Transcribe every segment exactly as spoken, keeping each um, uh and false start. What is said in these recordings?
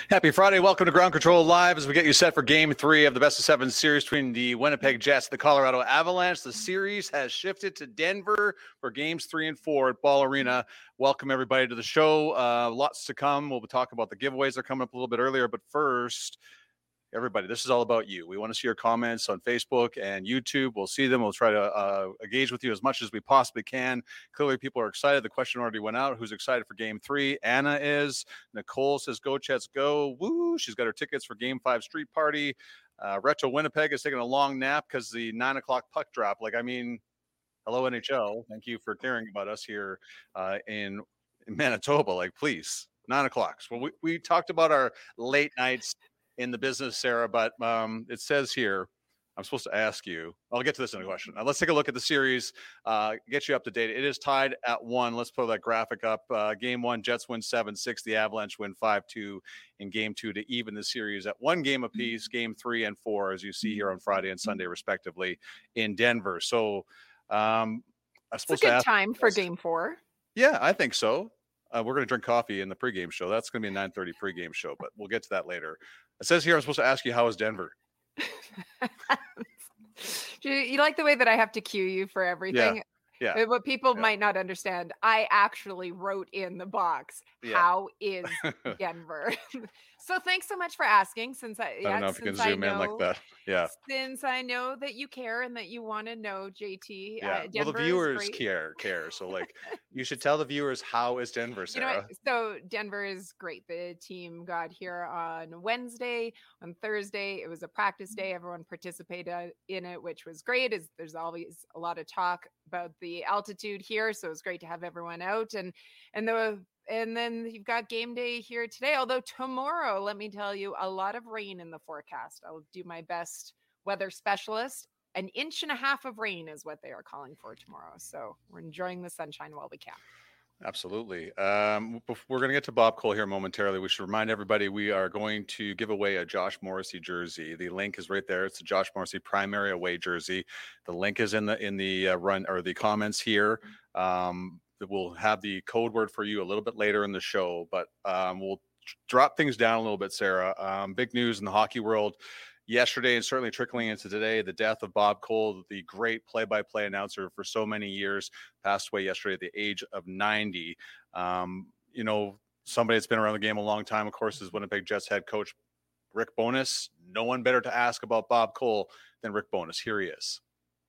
Happy Friday. Welcome to Ground Control Live as we get you set for game three of the best of seven series between the Winnipeg Jets and the Colorado Avalanche. The series has shifted to Denver for games three and four at Ball Arena. Welcome, everybody, to the show. Uh, lots to come. We'll be talking about the giveaways that are coming up a little bit earlier. But first, everybody, this is all about you. We want to see your comments on Facebook and YouTube. We'll see them. We'll try to uh, engage with you as much as we possibly can. Clearly, people are excited. The question already went out. Who's excited for game three? Anna is. Nicole says, go, Jets, go. Woo! She's got her tickets for game five street party. Uh, Retro Winnipeg is taking a long nap because the nine o'clock puck drop. Like, I mean, hello, N H L. Thank you for caring about us here uh, in, in Manitoba. Like, please, nine o'clock. Well, we, we talked about our late nights in the business, Sarah, but um, it says here, I'm supposed to ask you, I'll get to this in a question. Now, let's take a look at the series, uh, get you up to date. It is tied at one. Let's pull that graphic up. Uh, game one, Jets win seven six. The Avalanche win five two in game two to even the series at one game apiece, game three and four, as you see here on Friday and Sunday, respectively, in Denver. So um, I'm supposed it's a good to ask time for game four. Yeah, I think so. Uh, we're going to drink coffee in the pregame show. That's going to be a nine thirty pregame show, but we'll get to that later. It says here I'm supposed to ask you, how is Denver? you, you like the way that I have to cue you for everything? Yeah. yeah. What people yeah. might not understand, I actually wrote in the box, yeah. how is Denver? So thanks so much for asking. Since I, I yeah, don't know if you can I zoom know, in like that. Yeah. Since I know that you care and that you want to know, J T. Yeah. Uh, well, the Denver viewers care, care. So, like, you should tell the viewers, how is Denver, Sarah? You know what? So Denver is great. The team got here on Wednesday. On Thursday, it was a practice day. Everyone participated in it, which was great. Is there's always a lot of talk about the altitude here, so it's great to have everyone out. And and the and then you've got game day here today. Although tomorrow, let me tell you, a lot of rain in the forecast. I'll do my best, weather specialist. An inch and a half of rain is what they are calling for tomorrow. So we're enjoying the sunshine while we can. Absolutely. Um, we're going to get to Bob Cole here momentarily. We should remind everybody we are going to give away a Josh Morrissey jersey. The link is right there. It's the Josh Morrissey primary away jersey. The link is in the in the uh, run or the comments here. Um, we'll have the code word for you a little bit later in the show, but um, we'll drop things down a little bit, Sarah. Um, big news in the hockey world yesterday, and certainly trickling into today, the death of Bob Cole, the great play-by-play announcer for so many years, passed away yesterday at the age of ninety. Um, you know, somebody that's been around the game a long time, of course, is Winnipeg Jets head coach Rick Bowness. No one better to ask about Bob Cole than Rick Bowness. Here he is.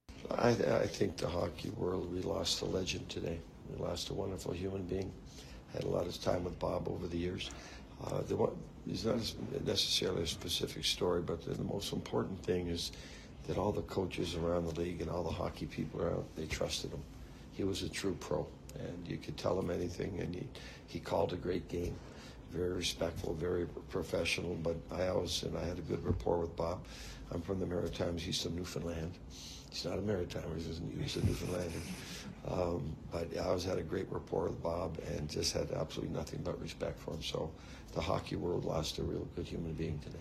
I, I think the hockey world, we lost a legend today. We lost a wonderful human being. Had a lot of time with Bob over the years. Uh, the one, it's not necessarily a specific story, but the, the most important thing is that all the coaches around the league and all the hockey people around, they trusted him. He was a true pro, and you could tell him anything, and he, he called a great game. Very respectful, very professional, but I always, and I had a good rapport with Bob. I'm from the Maritimes, he's from Newfoundland. He's not a Maritimer, he's a, he's a Newfoundlander. Um, but I always had a great rapport with Bob and just had absolutely nothing but respect for him. So the hockey world lost a real good human being today.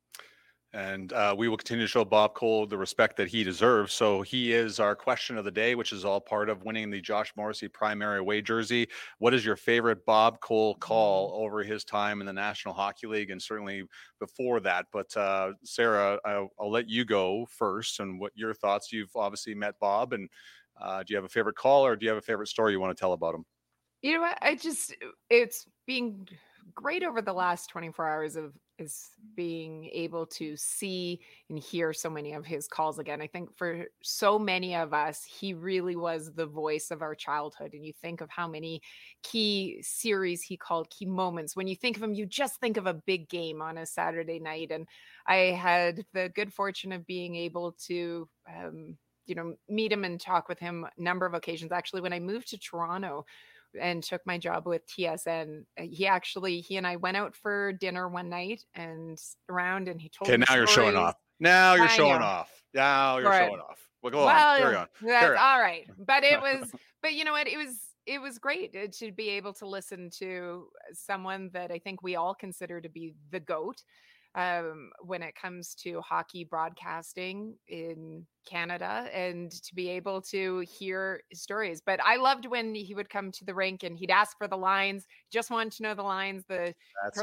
And uh, we will continue to show Bob Cole the respect that he deserves. So he is our question of the day, which is all part of winning the Josh Morrissey primary away jersey. What is your favorite Bob Cole call over his time in the National Hockey League, and certainly before that? But uh, Sarah, I'll, I'll let you go first. And what your thoughts? You've obviously met Bob, and uh, do you have a favorite call, or do you have a favorite story you want to tell about him? You know what? I just, it's being great over the last twenty-four hours of is being able to see and hear so many of his calls again. I think for so many of us, he really was the voice of our childhood. And you think of how many key series he called, key moments. When you think of him, you just think of a big game on a Saturday night. And I had the good fortune of being able to, um, you know, meet him and talk with him a number of occasions. Actually, when I moved to Toronto and took my job with T S N, he actually, he and I went out for dinner one night and around, and he told okay, me now stories. You're showing off. Now you're I showing know. off. Now you're Right. showing off. Well, go well, on. Carry on. That's Carry on. all right. But it was, but you know what? It was, it was great to be able to listen to someone that I think we all consider to be the GOAT um, when it comes to hockey broadcasting in Canada, and to be able to hear his stories. But I loved when he would come to the rink and he'd ask for the lines, just wanted to know the lines, the That's it.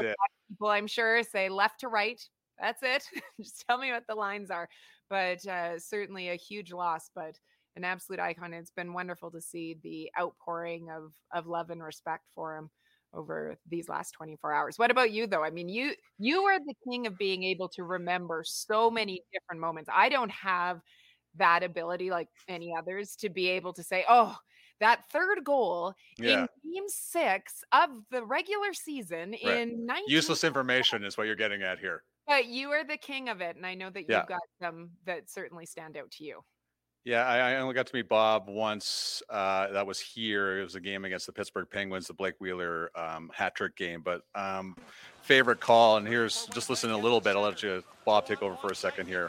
people, I'm sure, say left to right. That's it. Just tell me what the lines are. But uh, certainly a huge loss, but an absolute icon. It's been wonderful to see the outpouring of of love and respect for him over these last twenty-four hours. What about you, though? I mean, you you are the king of being able to remember so many different moments. I don't have that ability like any others to be able to say, oh, that third goal Yeah. in game six of the regular season Right. in nineteen Useless information is what you're getting at here. But you are the king of it, and I know that Yeah. you've got some that certainly stand out to you. Yeah, I, I only got to meet Bob once. Uh, that was here. It was a game against the Pittsburgh Penguins, the Blake Wheeler um, hat trick game. But um, favorite call, and here's just listen a little bit. I'll let you, Bob, take over for a second here.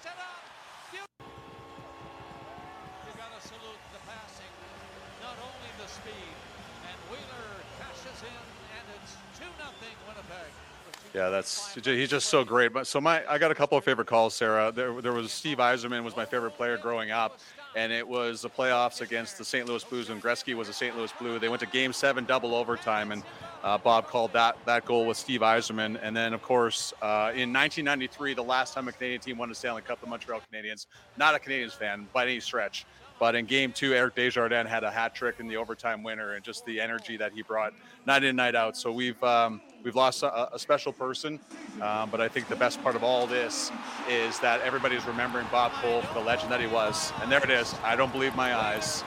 Yeah, that's he's just so great. But so my I got a couple of favorite calls, Sarah. There there was Steve Yzerman was my favorite player growing up, and it was the playoffs against the Saint Louis Blues when Gretzky was a Saint Louis Blue. They went to Game Seven, double overtime, and uh, Bob called that that goal with Steve Yzerman. And then of course uh, in nineteen ninety-three, the last time a Canadian team won a Stanley Cup, the Montreal Canadiens. Not a Canadiens fan by any stretch. But in game two, Eric Desjardins had a hat trick in the overtime winner, and just the energy that he brought night in, night out. So we've um, we've lost a, a special person, um, but I think the best part of all this is that everybody's remembering Bob Cole for the legend that he was. And there it is. I don't believe my eyes.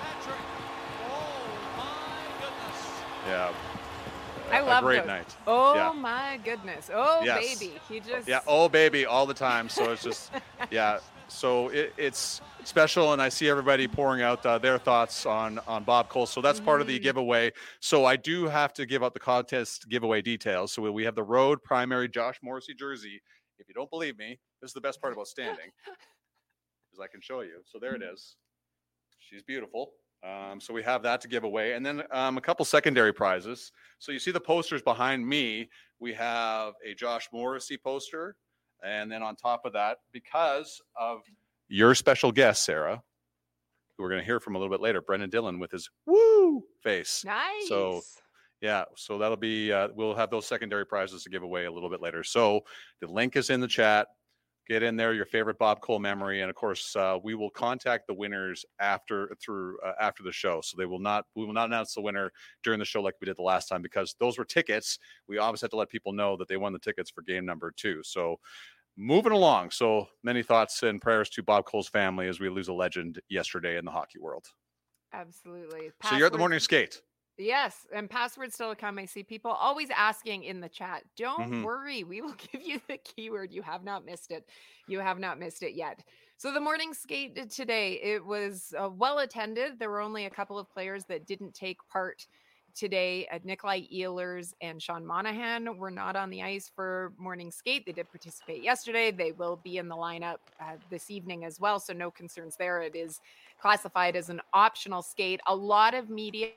Yeah. I love a great those. night. Oh yeah. my goodness. Oh yes. baby. He just Yeah, oh baby all the time. So it's just yeah. So it, it's special, and I see everybody pouring out uh, their thoughts on on Bob Cole. So that's mm-hmm. part of the giveaway. So I do have to give out the contest giveaway details. So we have the Road Primary Josh Morrissey jersey. If you don't believe me, this is the best part about standing, because I can show you. So there it is. She's beautiful. Um, so we have that to give away, and then um, a couple secondary prizes. So you see the posters behind me. We have a Josh Morrissey poster. And then on top of that, because of your special guest, Sarah, who we're going to hear from a little bit later, Brendan Dillon with his woo face. Nice. So, yeah, so that'll be, uh, we'll have those secondary prizes to give away a little bit later. So the link is in the chat. Get in there, your favorite Bob Cole memory. And of course, uh, we will contact the winners after through uh, after the show. So they will not, we will not announce the winner during the show like we did the last time, because those were tickets. We obviously had to let people know that they won the tickets for game number two. So moving along. So many thoughts and prayers to Bob Cole's family as we lose a legend yesterday in the hockey world. Absolutely. Password. So you're at the morning skate. Yes, and passwords still to come. I see people always asking in the chat. Don't mm-hmm. worry, we will give you the keyword. You have not missed it. You have not missed it yet. So the morning skate today, it was uh, well attended. There were only a couple of players that didn't take part today. At Nikolai Ehlers and Sean Monahan were not on the ice for morning skate. They did participate yesterday. They will be in the lineup uh, this evening as well. So no concerns there. It is classified as an optional skate. A lot of media.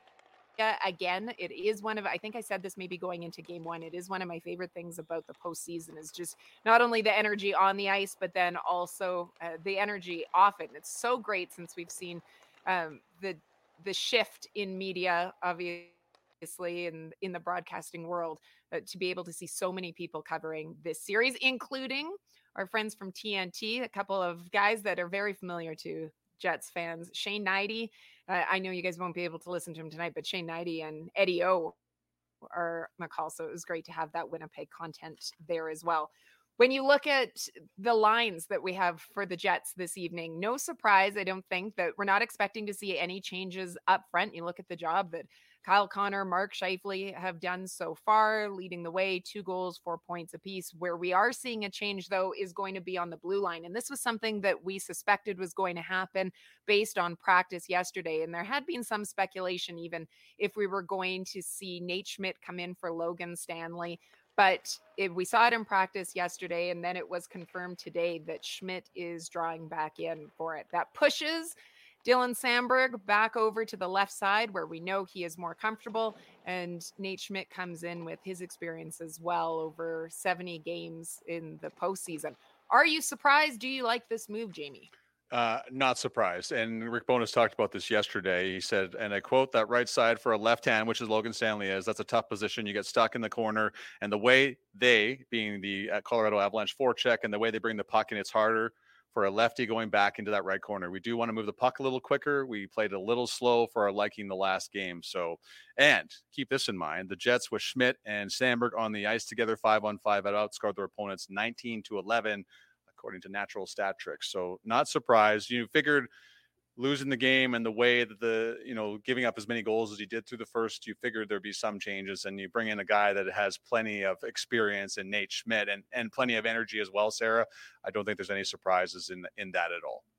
Again, it is one of, I think I said this maybe going into game one, it is one of my favorite things about the postseason is just not only the energy on the ice, but then also uh, the energy off it. And it's so great since we've seen um, the the shift in media, obviously, in, in the broadcasting world, uh, to be able to see so many people covering this series, including our friends from T N T, a couple of guys that are very familiar to Jets fans. Shane Knighty, uh, I know you guys won't be able to listen to him tonight, but Shane Knighty and Eddie O are on the call, so it was great to have that Winnipeg content there as well. When you look at the lines that we have for the Jets this evening, no surprise, I don't think, that we're not expecting to see any changes up front. You look at the job that Kyle Connor, Mark Scheifele have done so far, leading the way, two goals, four points apiece. Where we are seeing a change, though, is going to be on the blue line. And this was something that we suspected was going to happen based on practice yesterday. And there had been some speculation even if we were going to see Nate Schmidt come in for Logan Stanley. But it, we saw it in practice yesterday, and then it was confirmed today that Schmidt is drawing back in for it. That pushes Dylan Samberg back over to the left side where we know he is more comfortable, and Nate Schmidt comes in with his experience as well over seventy games in the postseason. Are you surprised? Do you like this move, Jamie? Uh, not surprised. And Rick Bowness talked about this yesterday. He said, and I quote, that right side for a left hand, which is Logan Stanley is, that's a tough position. You get stuck in the corner. And the way they, being the uh, Colorado Avalanche forecheck, and the way they bring the puck in, it's harder for a lefty going back into that right corner. We do want to move the puck a little quicker. We played a little slow for our liking the last game. So, and keep this in mind, the Jets with Schmidt and Sandberg on the ice together, five on five, had outscored their opponents nineteen to eleven. According to Natural Stat Tricks. So not surprised. You figured losing the game and the way that the, you know, giving up as many goals as he did through the first, you figured there'd be some changes, and you bring in a guy that has plenty of experience in Nate Schmidt and, and plenty of energy as well, Sarah. I don't think there's any surprises in, in that at all.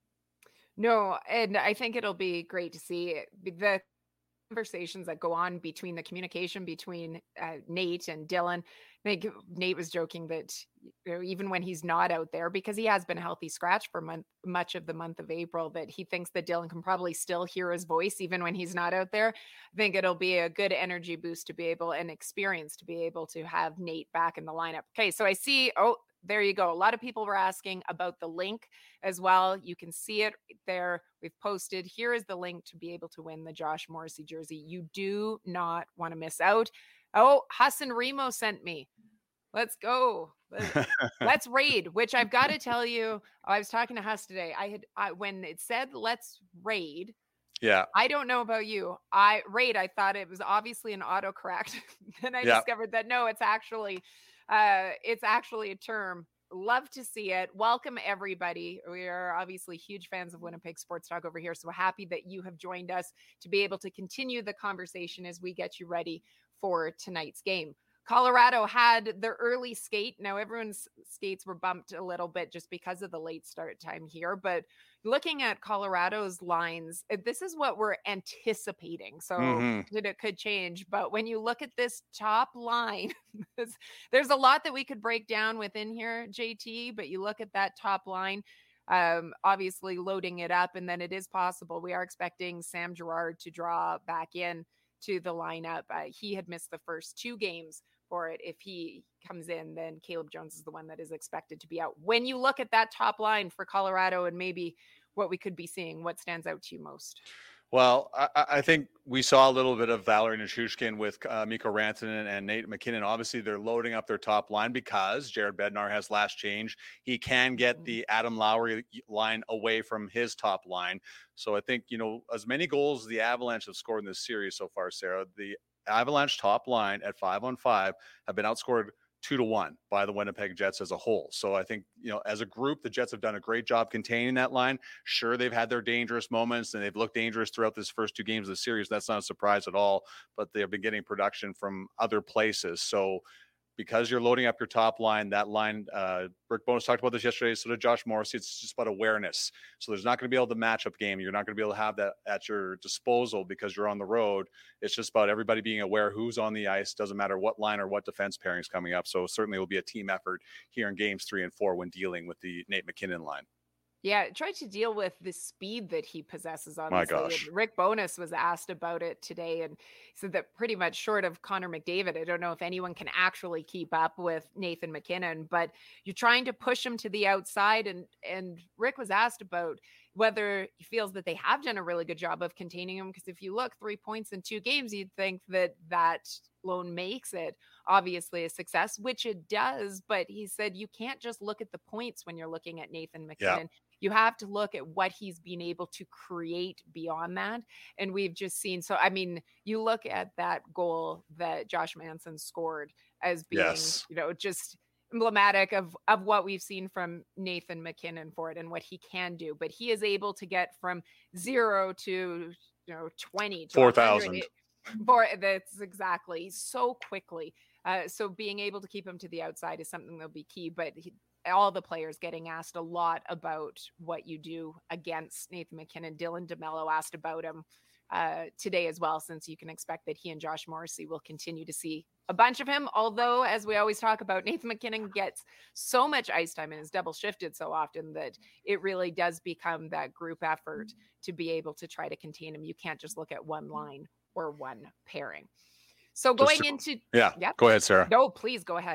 No, and I think it'll be great to see the conversations that go on between the communication between uh, Nate and Dylan. I think Nate was joking that, you know, even when he's not out there, because he has been a healthy scratch for month, much of the month of April, that he thinks that Dylan can probably still hear his voice even when he's not out there. I think it'll be a good energy boost to be able, and experience to be able to have Nate back in the lineup. Okay, so I see, oh, there you go. A lot of people were asking about the link as well. You can see it there. We've posted. Here is the link to be able to win the Josh Morrissey jersey. You do not want to miss out. Oh, Hassan Remo sent me. Let's go. Let's, let's raid, which I've got to tell you, I was talking to Huss today. I had, I, when it said, let's raid. Yeah. I don't know about you. I raid. I thought it was obviously an autocorrect. Then I yeah. discovered that no, it's actually, uh, it's actually a term. Love to see it. Welcome everybody. We are obviously huge fans of Winnipeg Sports Talk over here. So happy that you have joined us to be able to continue the conversation as we get you ready for tonight's game. Colorado had their early skate. Now everyone's skates were bumped a little bit just because of the late start time here, but looking at Colorado's lines, this is what we're anticipating. So mm-hmm. it could change, but when you look at this top line, there's a lot that we could break down within here, J T, but you look at that top line, um, obviously loading it up, and then it is possible. We are expecting Sam Girard to draw back in to the lineup. Uh, he had missed the first two games for it. If he comes in, then Caleb Jones is the one that is expected to be out. When you look at that top line for Colorado and maybe what we could be seeing, what stands out to you most? Well, I, I think we saw a little bit of Valerie Nichushkin with uh, Mikko Rantanen and Nate McKinnon. Obviously, they're loading up their top line because Jared Bednar has last change. He can get the Adam Lowry line away from his top line. So I think, you know, as many goals as the Avalanche have scored in this series so far, Sarah, the Avalanche top line at five on five have been outscored two to one by the Winnipeg Jets as a whole. So I think, you know, as a group, the Jets have done a great job containing that line. Sure, they've had their dangerous moments and they've looked dangerous throughout this first two games of the series. That's not a surprise at all, but they have been getting production from other places. So because you're loading up your top line, that line, uh, Rick Bowness talked about this yesterday, so did Josh Morrissey. It's just about awareness. So there's not going to be able to match up game. You're not going to be able to have that at your disposal because you're on the road. It's just about everybody being aware who's on the ice. Doesn't matter what line or what defense pairing is coming up. So certainly it will be a team effort here in games three and four when dealing with the Nate McKinnon line. Yeah, try to deal with the speed that he possesses on My this. gosh. Rick Bowness was asked about it today and said that pretty much short of Connor McDavid, I don't know if anyone can actually keep up with Nathan McKinnon, but you're trying to push him to the outside. And, and Rick was asked about whether he feels that they have done a really good job of containing him. Because if you look three points in two games, you'd think that that alone makes it obviously a success, which it does. But he said you can't just look at the points when you're looking at Nathan McKinnon. Yeah. You have to look at what he's been able to create beyond that. And we've just seen, so, I mean, you look at that goal that Josh Manson scored as being, yes. you know, just emblematic of, of what we've seen from Nathan McKinnon for it and what he can do. But he is able to get from zero to, you know, twenty to four thousand. For that's exactly so quickly. Uh, so being able to keep him to the outside is something that'll be key, but he, all the players getting asked a lot about what you do against Nathan McKinnon. Dylan DeMello asked about him uh, today as well, since you can expect that he and Josh Morrissey will continue to see a bunch of him. Although, as we always talk about, Nathan McKinnon gets so much ice time and is double shifted so often that it really does become that group effort to be able to try to contain him. You can't just look at one line or one pairing. So going to, into, yeah, yep. Go ahead, Sarah. No, please go ahead.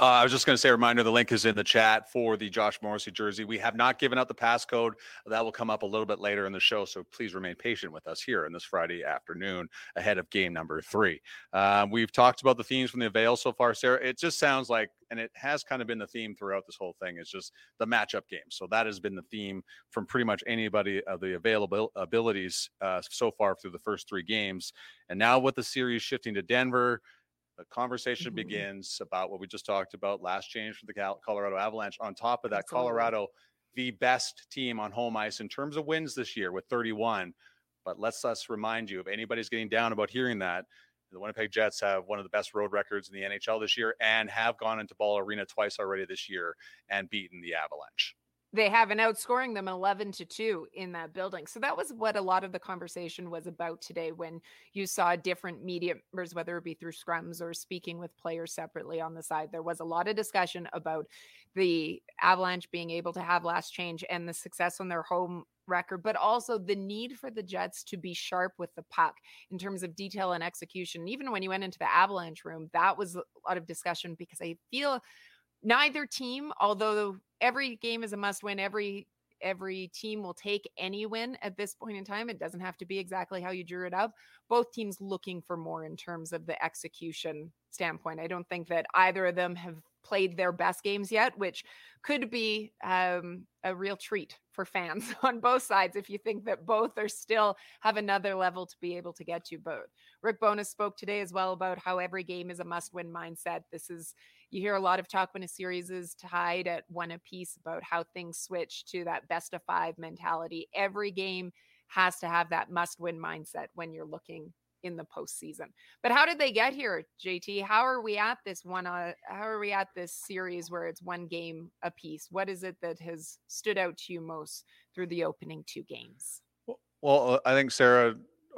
Uh, I was just going to say a reminder, the link is in the chat for the Josh Morrissey jersey. We have not given out the passcode. That will come up a little bit later in the show, so please remain patient with us here on this Friday afternoon ahead of game number three. Um, we've talked about the themes from the Avail so far, Sarah. It just sounds like, and it has kind of been the theme throughout this whole thing, is just the matchup game. So that has been the theme from pretty much anybody of the available abilities uh, so far through the first three games. And now with the series shifting to Denver, the conversation mm-hmm. begins about what we just talked about, last change for the Colorado Avalanche. On top of that, Absolutely. Colorado, the best team on home ice in terms of wins this year with thirty-one. But let's us remind you, if anybody's getting down about hearing that, the Winnipeg Jets have one of the best road records in the N H L this year and have gone into Ball Arena twice already this year and beaten the Avalanche. They have, and outscoring them eleven to two in that building. So that was what a lot of the conversation was about today when you saw different media members, whether it be through scrums or speaking with players separately on the side. There was a lot of discussion about the Avalanche being able to have last change and the success on their home record, but also the need for the Jets to be sharp with the puck in terms of detail and execution. Even when you went into the Avalanche room, that was a lot of discussion because I feel neither team, although every game is a must win, every every team will take any win at this point in time. It doesn't have to be exactly how you drew it up. Both teams looking for more in terms of the execution standpoint. I don't think that either of them have played their best games yet, which could be um, a real treat for fans on both sides if you think that both are still have another level to be able to get to. But Rick Bowness spoke today as well about how every game is a must-win mindset. This is, you hear a lot of talk when a series is tied at one apiece about how things switch to that best of five mentality. Every game has to have that must-win mindset when you're looking in the postseason. But how did they get here, J T? How are we at this one? Uh, how are we at this series where it's one game apiece? What is it that has stood out to you most through the opening two games? Well, I think, Sarah,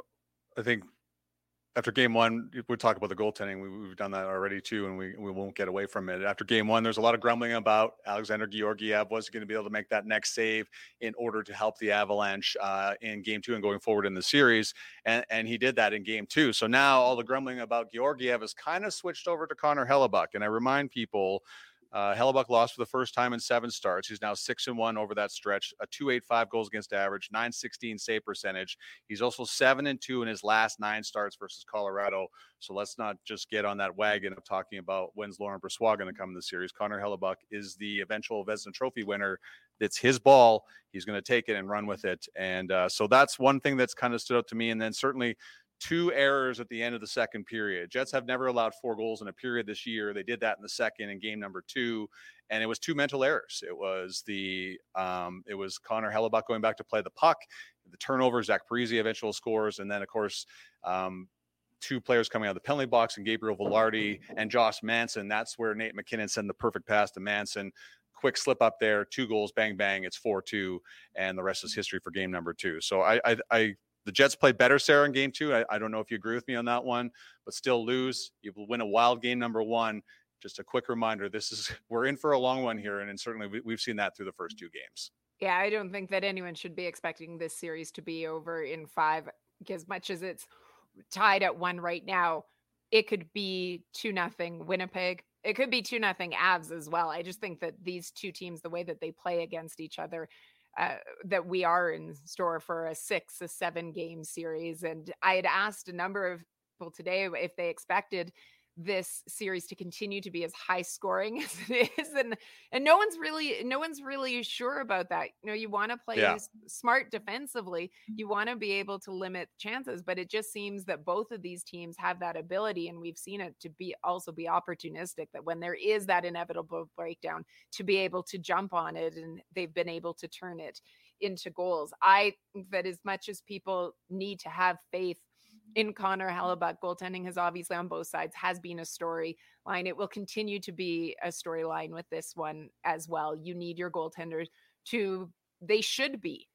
I think after game one, we talk about the goaltending. We, we've done that already too, and we, we won't get away from it. After game one, there's a lot of grumbling about Alexander Georgiev was going to be able to make that next save in order to help the Avalanche uh, in game two and going forward in the series. And, and he did that in game two. So now all the grumbling about Georgiev has kind of switched over to Connor Hellebuyck. And I remind people, Uh, Hellebuyck lost for the first time in seven starts. He's now six and one over that stretch, a two eighty-five goals against average, nine sixteen save percentage. He's also seven and two in his last nine starts versus Colorado. So let's not just get on that wagon of talking about when's Laurent Brossoit going to come in the series. Connor Hellebuyck is the eventual Vezina Trophy winner. It's his ball. He's going to take it and run with it. And uh, so that's one thing that's kind of stood out to me. And then certainly two errors at the end of the second period. Jets have never allowed four goals in a period this year. They did that in the second in game number two, and it was two mental errors. It was the um, it was Connor Hellebuyck going back to play the puck, the turnover, Zach Parise eventual scores, and then of course um, two players coming out of the penalty box, and Gabriel Velarde and Josh Manson. That's where Nate McKinnon sent the perfect pass to Manson. Quick slip up there, two goals, bang bang. It's four two, and the rest is history for game number two. So I I. I The Jets played better, Sarah, in game two. I, I don't know if you agree with me on that one, but still lose. You win a wild game number one. Just a quick reminder, this is we're in for a long one here, and, and certainly we, we've seen that through the first two games. Yeah, I don't think that anyone should be expecting this series to be over in five. As much as it's tied at one right now, it could be two nothing Winnipeg. It could be two nothing Avs as well. I just think that these two teams, the way that they play against each other, Uh, that we are in store for a six, a seven game series. And I had asked a number of people today if they expected this series to continue to be as high scoring as it is. And, and no one's really, no one's really sure about that. You know, you want to play yeah. smart defensively. You want to be able to limit chances, but it just seems that both of these teams have that ability. And we've seen it to be also be opportunistic, that when there is that inevitable breakdown, to be able to jump on it, and they've been able to turn it into goals. I think that as much as people need to have faith in Connor Hellebuyck, goaltending has obviously on both sides has been a storyline. It will continue to be a storyline with this one as well. You need your goaltenders to, they should be,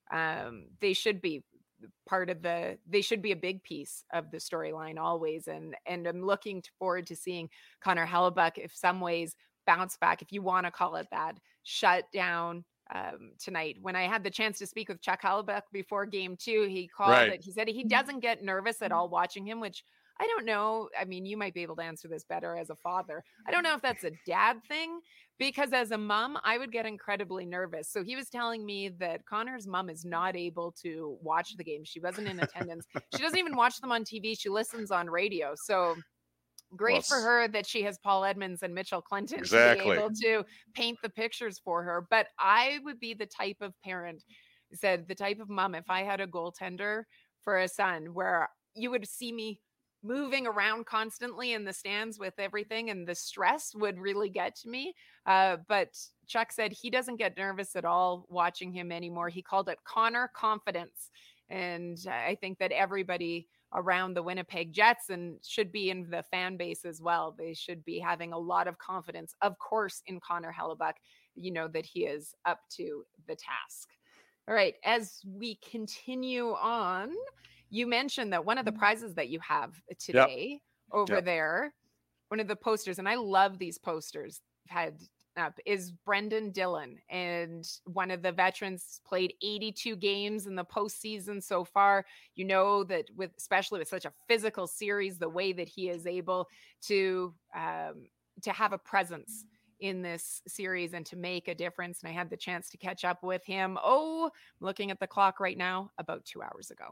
um, they should be part of the, they should be a big piece of the storyline always. And, and I'm looking forward to seeing Connor Hellebuyck, if some ways, bounce back, if you want to call it that, shut down um tonight. When I had the chance to speak with Chuck Hellebuyck before game two, he called right. it. He said he doesn't get nervous at all watching him, which I don't know. I mean, you might be able to answer this better as a father. I don't know if that's a dad thing, because as a mom, I would get incredibly nervous. So he was telling me that Connor's mom is not able to watch the game. She wasn't in attendance. She doesn't even watch them on T V. She listens on radio. So great Well, for her that she has Paul Edmonds and Mitchell Clinton Exactly. to be able to paint the pictures for her. But I would be the type of parent, said the type of mom, if I had a goaltender for a son, where you would see me moving around constantly in the stands with everything, and the stress would really get to me. Uh, but Chuck said he doesn't get nervous at all watching him anymore. He called it Connor confidence. And I think that everybody around the Winnipeg Jets and should be in the fan base as well. They should be having a lot of confidence, of course, in Connor Hellebuyck, you know, that he is up to the task. All right. As we continue on, you mentioned that one of the prizes that you have today yep. over yep. there, one of the posters, and I love these posters, had up, is Brendan Dillon. And one of the veterans, played eighty-two games in the postseason so far. You know that with, especially with such a physical series, the way that he is able to, um, to have a presence in this series and to make a difference. And I had the chance to catch up with him. Oh, I'm looking at the clock right now, about two hours ago.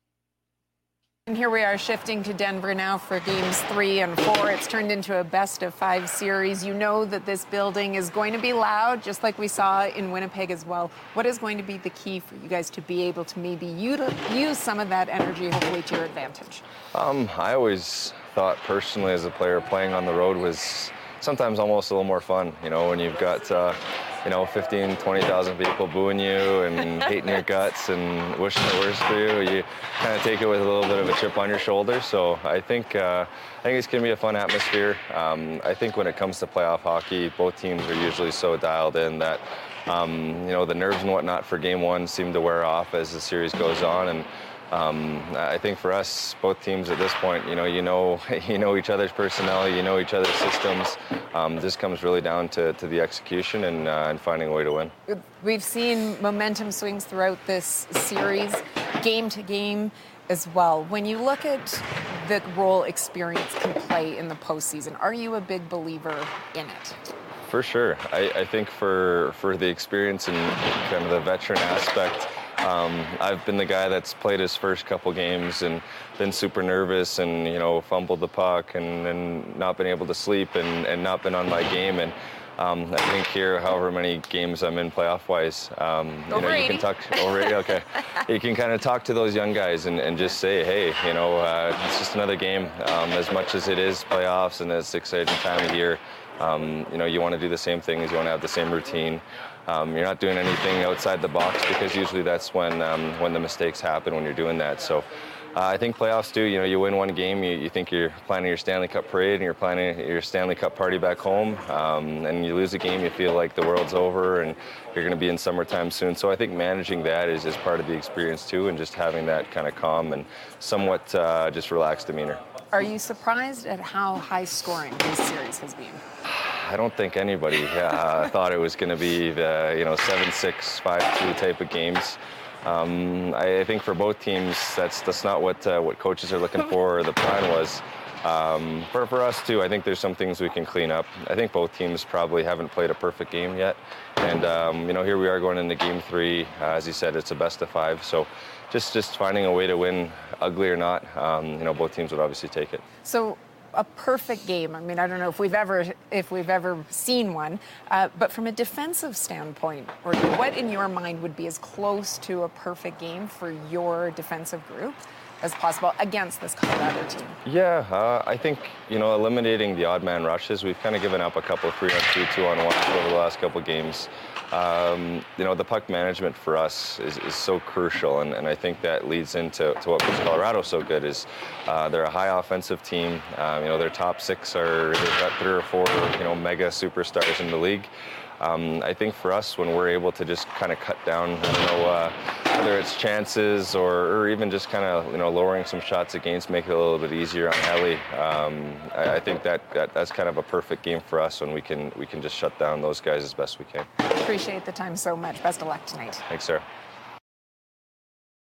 And here we are shifting to Denver now for games three and four. It's turned into a best of five series. You know that this building is going to be loud, just like we saw in Winnipeg as well. What is going to be the key for you guys to be able to maybe use some of that energy, hopefully to your advantage? Um, I always thought personally as a player, playing on the road was sometimes almost a little more fun, you know, when you've got, uh, you know, fifteen, twenty thousand people booing you and hating your guts and wishing the worst for you. You kind of take it with a little bit of a chip on your shoulder. So I think uh, I think it's going to be a fun atmosphere. Um, I think when it comes to playoff hockey, both teams are usually so dialed in that, um, you know, the nerves and whatnot for game one seem to wear off as the series goes on. And Um, I think for us, both teams at this point, you know, you know, you know each other's personnel, you know each other's systems. Um, this comes really down to, to the execution and, uh, and finding a way to win. We've seen momentum swings throughout this series, game to game as well. When you look at the role experience can play in the postseason, are you a big believer in it? For sure. I, I think for for the experience and kind of the veteran aspect, Um, I've been the guy that's played his first couple games and been super nervous and, you know, fumbled the puck and, and not been able to sleep and, and not been on my game. And um, I think here, however many games I'm in playoff-wise, um, you know, you can talk over eighty. Okay, you can kind of talk to those young guys and, and just say, hey, you know, uh, it's just another game. Um, as much as it is playoffs and it's exciting time of year, um, you know, you want to do the same thing, as you want to have the same routine. Um, you're not doing anything outside the box because usually that's when um, when the mistakes happen when you're doing that. So uh, I think playoffs do, you know, you win one game, you, you think you're planning your Stanley Cup parade and you're planning your Stanley Cup party back home, um, and you lose a game, you feel like the world's over and you're going to be in summertime soon. So I think managing that is, is part of the experience too, and just having that kind of calm and somewhat uh, just relaxed demeanor. Are you surprised at how high scoring this series has been? I don't think anybody uh, thought it was going to be the, you know, seven six, five two type of games. Um, I, I think for both teams, that's that's not what uh, what coaches are looking for or the plan was. Um, for, for us too, I think there's some things we can clean up. I think both teams probably haven't played a perfect game yet. And, um, you know, here we are going into game three. Uh, as you said, it's a best of five. So just, just finding a way to win, ugly or not, um, you know, both teams would obviously take it. So a perfect game. I mean, I don't know if we've ever if we've ever seen one, uh, but from a defensive standpoint, or what in your mind would be as close to a perfect game for your defensive group as possible against this Colorado team? Yeah, uh, I think, you know, eliminating the odd man rushes. We've kind of given up a couple of three on two, two on one over the last couple of games. Um, you know, the puck management for us is, is so crucial, and, and I think that leads into to what makes Colorado so good is uh, they're a high offensive team. Um, you know, their top six are, they've got three or four, you know, mega superstars in the league. Um, I think for us, when we're able to just kind of cut down, I don't know, uh, whether it's chances or, or even just kind of, you know, lowering some shots against, make it a little bit easier on Ellie. Um, I, I think that, that that's kind of a perfect game for us when we can we can just shut down those guys as best we can. Appreciate the time so much. Best of luck tonight. Thanks, Sarah.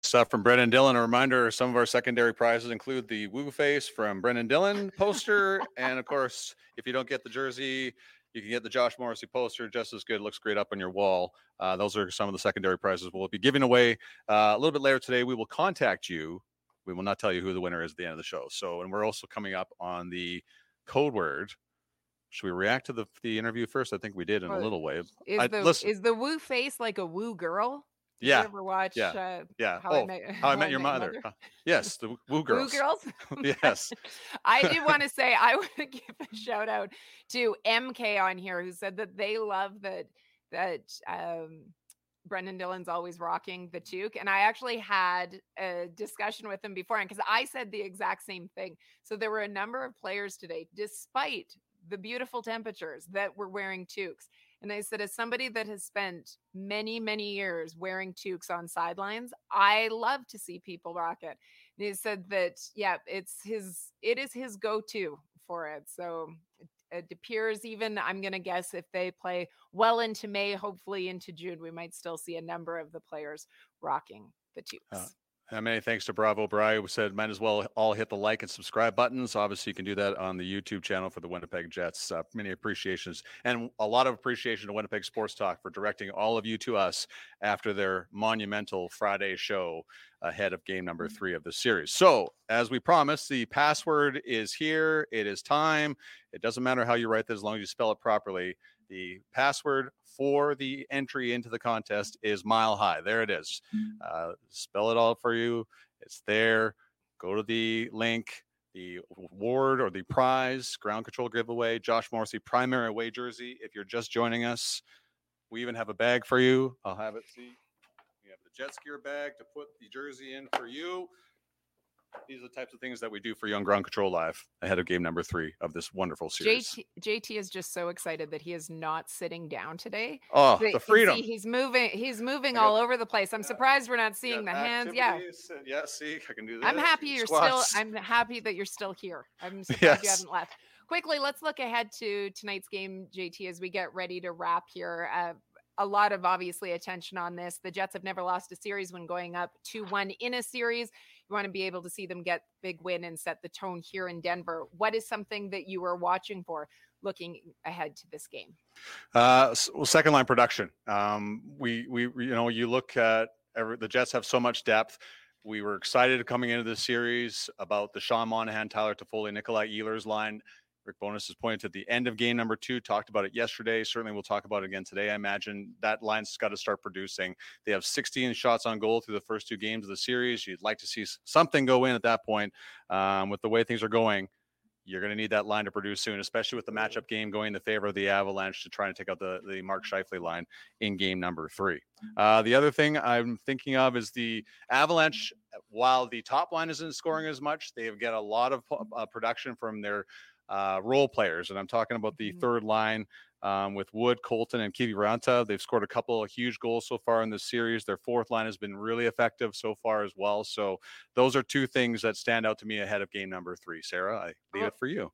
stuff from Brendan Dillon. A reminder, some of our secondary prizes include the Woo Face from Brendan Dillon poster. And of course, if you don't get the jersey, you can get the Josh Morrissey poster, just as good. Looks great up on your wall. Uh, those are some of the secondary prizes we'll be giving away uh, a little bit later today. We will contact you. We will not tell you who the winner is at the end of the show. So, and we're also coming up on the code word. Should we react to the the interview first? I think we did in Well, a little way. Is I, the listen, is the woo face like a woo girl? Did Yeah, you ever watch yeah, uh, yeah. How oh, I Met How I Met Your Mother. Uh, yes, the Woo Woo Girls. girls? Yes. I did want to say I want to give a shout out to M K on here who said that they love that that um Brendan Dillon's always rocking the toque. And I actually had a discussion with him beforehand because I said the exact same thing. So there were a number of players today, despite the beautiful temperatures, that were wearing toques. And I said, as somebody that has spent many, many years wearing toques on sidelines, I love to see people rock it. And he said that, yeah, it's his, it is his go-to for it. So it, it appears even, I'm going to guess if they play well into May, hopefully into June, we might still see a number of the players rocking the toques. Uh, and many thanks to Bravo Bry, who said, might as well all hit the like and subscribe buttons. Obviously, you can do that on the YouTube channel for the Winnipeg Jets. Uh, many appreciations and a lot of appreciation to Winnipeg Sports Talk for directing all of you to us after their monumental Friday show ahead of game number three of the series. So, as we promised, the password is here. It is time. It doesn't matter how you write this as long as you spell it properly. The password for the entry into the contest is Mile High. There it is. Uh, spell it all for you. It's there. Go to the link, the award or the prize, ground control giveaway, Josh Morrissey primary away jersey. If you're just joining us, we even have a bag for you. I'll have it. See, we have the Jet Skier bag to put the jersey in for you. These are the types of things that we do for Young Ground Control Live ahead of game number three of this wonderful series. J T, J T is just so excited that he is not sitting down today. Oh, But the freedom. see, he's moving. He's moving I got- all over the place. I'm yeah. surprised we're not seeing the Got hands. Yeah. activities. Yeah, see, I can do this. I'm happy you're Squats. still, I'm happy that you're still here. I'm surprised Yes. you haven't left. Quickly, let's look ahead to tonight's game, J T, as we get ready to wrap here. Uh, a lot of obviously attention on this. The Jets have never lost a series when going up two one in a series. You want to be able to see them get big win and set the tone here in Denver. What is something that you were watching for looking ahead to this game? Uh, well, second line production. Um, we, we, you know, you look at every, the Jets have so much depth. We were excited coming into this series about the Sean Monahan, Tyler Toffoli, Nikolai Ehlers line. Rick Bowness has pointed to the end of game number two, talked about it yesterday. Certainly we'll talk about it again today. I imagine that line's got to start producing. They have sixteen shots on goal through the first two games of the series. You'd like to see something go in at that point. Um, with the way things are going, you're going to need that line to produce soon, especially with the matchup game going in the favor of the Avalanche to try and take out the, the Mark Scheifele line in game number three. Uh, the other thing I'm thinking of is the Avalanche, while the top line isn't scoring as much, they've got a lot of uh, production from their Uh, role players, and I'm talking about the Mhm. third line um, with Wood, Colton, and Kiviranta. They've scored a couple of huge goals so far in this series. Their fourth line has been really effective so far as well. So those are two things that stand out to me ahead of game number three. Sarah, I leave it for you.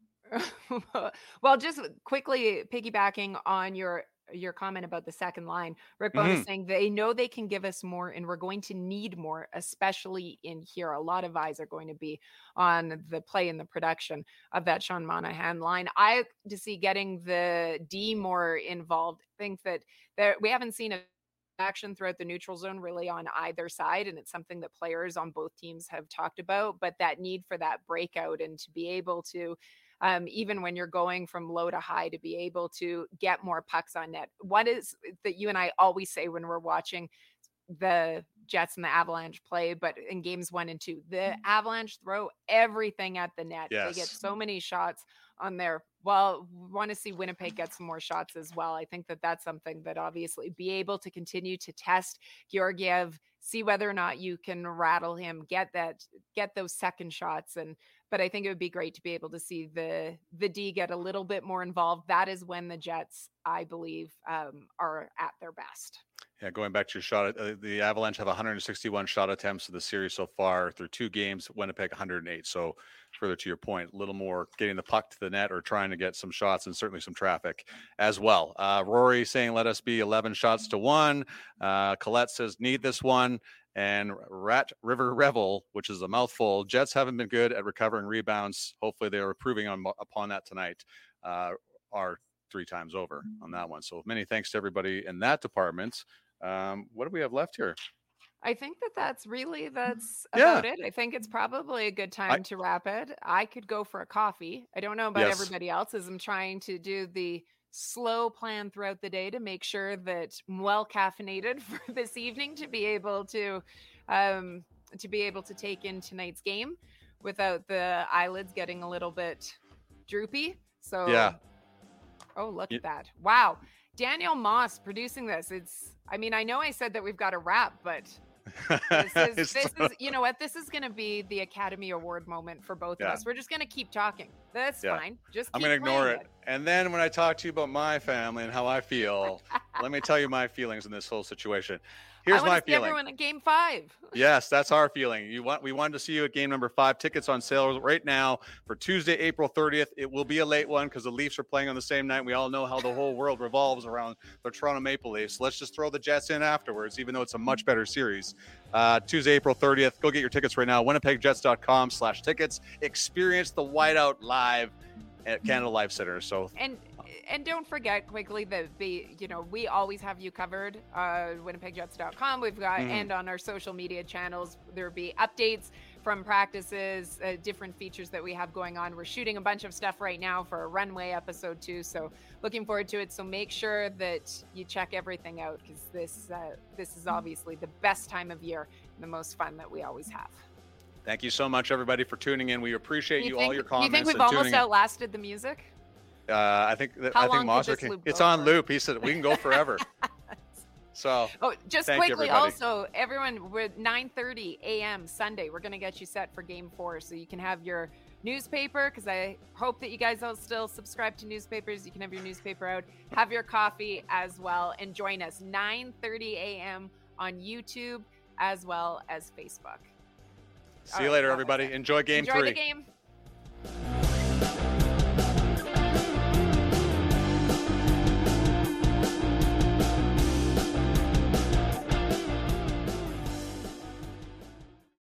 Well, just quickly piggybacking on your your comment about the second line, Rick Bowness Mhm. saying they know they can give us more and we're going to need more, especially in here. A lot of eyes are going to be on the play and the production of that Sean Monahan line. I to see getting the D more involved. Think that there we haven't seen a action throughout the neutral zone really on either side, and it's something that players on both teams have talked about, but that need for that breakout and to be able to um, even when you're going from low to high, to be able to get more pucks on net. What is that you and I always say when we're watching the Jets and the Avalanche play, but in games one and two, the Avalanche throw everything at the net. Yes. They get so many shots on there. Well, we want to see Winnipeg get some more shots as well. I think that that's something that obviously be able to continue to test Georgiev, see whether or not you can rattle him, get that, get those second shots. And, but I think it would be great to be able to see the, the D get a little bit more involved. That is when the Jets, I believe, um, are at their best. Yeah, going back to your shot, uh, the Avalanche have one hundred sixty-one shot attempts in the series so far through two games. Winnipeg one hundred eight. So further to your point, a little more getting the puck to the net or trying to get some shots and certainly some traffic as well. Uh, Rory saying, let us be eleven shots to one. Uh, Colette says, need this one. and Rat River Revel, which is a mouthful. Jets haven't been good at recovering rebounds. Hopefully they are improving on upon that tonight. Uh, are three times over on that one. So many thanks to everybody in that department. Um, what do we have left here? I think that that's really that's Yeah. about it. I think it's probably a good time I- to wrap it. I could go for a coffee. I don't know about Yes. everybody else, as I'm trying to do the slow plan throughout the day to make sure that I'm well caffeinated for this evening to be able to um to be able to take in tonight's game without the eyelids getting a little bit droopy. So Yeah. Oh, look You- at that. Wow. Daniel Moss producing this. It's I mean, I know I said that we've got a wrap, but this is It's this so- is you know what? This is gonna be the Academy Award moment for both Yeah. of us. We're just gonna keep talking. That's Yeah. fine. Just I'm keep going to ignore playing it. And then when I talk to you about my family and how I feel, let me tell you my feelings in this whole situation. Here's I wanna my see feeling. everyone at game five. Yes, that's our feeling. You want we wanted to see you at game number five. Tickets on sale right now for Tuesday, April thirtieth. It will be a late one because the Leafs are playing on the same night. We all know how the whole world revolves around the Toronto Maple Leafs. Let's just throw the Jets in afterwards, even though it's a much better series. Uh, Tuesday, April thirtieth. Go get your tickets right now. winnipeg jets dot com slash tickets. Experience the whiteout live at Canada Life Center. So And and don't forget quickly that the you know we always have you covered. Uh, winnipeg jets dot com. We've got Mhm. and on our social media channels there'll be updates from practices, uh, different features that we have going on. We're shooting a bunch of stuff right now for a runway episode too, so looking forward to it. So make sure that you check everything out because this uh, this is obviously the best time of year and the most fun that we always have. thank you so much, everybody, for tuning in. We appreciate you, all your comments. You think we've and almost tuning in. outlasted the music? Uh, I think that, How I long think could Monster this can, loop it's go on for? loop. He said we can go forever. So Oh, just Thank you, quickly everybody. also, everyone, we're nine thirty a.m. Sunday. We're going to get you set for game four so you can have your newspaper because I hope that you guys all still subscribe to newspapers. You can have your newspaper out, have your coffee as well, and join us nine thirty a.m. on YouTube as well as Facebook. see All you right, later, love it. everybody. Enjoy game Enjoy three. the game.